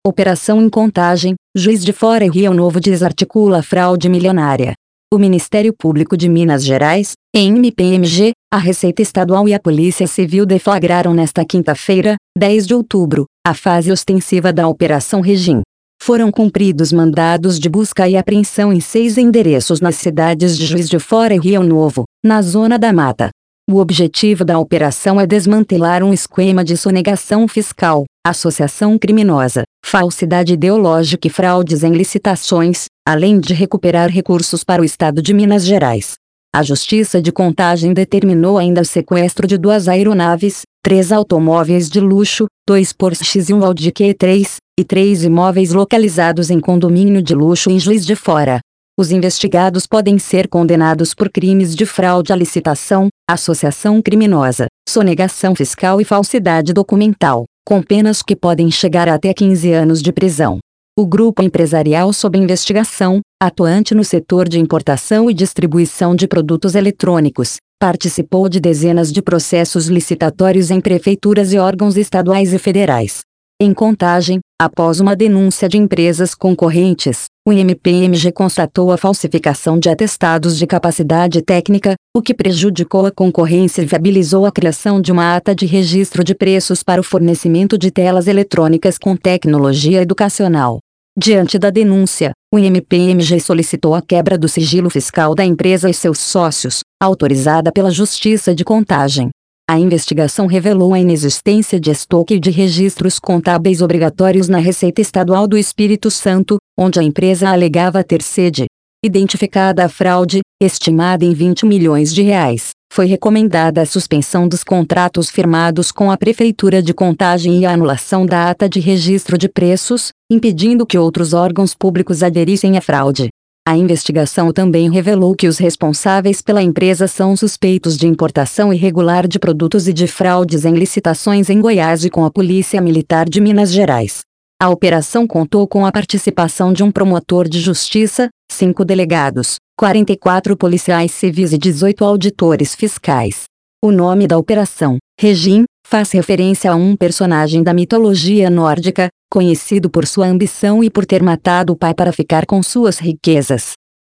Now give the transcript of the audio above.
Operação em Contagem, Juiz de Fora e Rio Novo desarticula fraude milionária. O Ministério Público de Minas Gerais, MPMG, a Receita Estadual e a Polícia Civil deflagraram nesta quinta-feira, 10 de outubro, a fase ostensiva da Operação Regim. Foram cumpridos mandados de busca e apreensão em 6 endereços nas cidades de Juiz de Fora e Rio Novo, na Zona da Mata. O objetivo da operação é desmantelar um esquema de sonegação fiscal, associação criminosa, falsidade ideológica e fraudes em licitações, além de recuperar recursos para o Estado de Minas Gerais. A Justiça de Contagem determinou ainda o sequestro de 2 aeronaves, 3 automóveis de luxo, 2 Porsches e um Audi Q3, e 3 imóveis localizados em condomínio de luxo em Juiz de Fora. Os investigados podem ser condenados por crimes de fraude à licitação, associação criminosa, sonegação fiscal e falsidade documental, com penas que podem chegar até 15 anos de prisão. O grupo empresarial sob investigação, atuante no setor de importação e distribuição de produtos eletrônicos, participou de dezenas de processos licitatórios em prefeituras e órgãos estaduais e federais. Em Contagem, após uma denúncia de empresas concorrentes, o MPMG constatou a falsificação de atestados de capacidade técnica, o que prejudicou a concorrência e viabilizou a criação de uma ata de registro de preços para o fornecimento de telas eletrônicas com tecnologia educacional. Diante da denúncia, o MPMG solicitou a quebra do sigilo fiscal da empresa e seus sócios, autorizada pela Justiça de Contagem. A investigação revelou a inexistência de estoque de registros contábeis obrigatórios na Receita Estadual do Espírito Santo, onde a empresa alegava ter sede. Identificada a fraude, estimada em R$ 20 milhões, foi recomendada a suspensão dos contratos firmados com a Prefeitura de Contagem e a anulação da ata de registro de preços, impedindo que outros órgãos públicos aderissem à fraude. A investigação também revelou que os responsáveis pela empresa são suspeitos de importação irregular de produtos e de fraudes em licitações em Goiás e com a Polícia Militar de Minas Gerais. A operação contou com a participação de um promotor de justiça, 5 delegados, 44 policiais civis e 18 auditores fiscais. O nome da operação, Regim, faz referência a um personagem da mitologia nórdica, conhecido por sua ambição e por ter matado o pai para ficar com suas riquezas.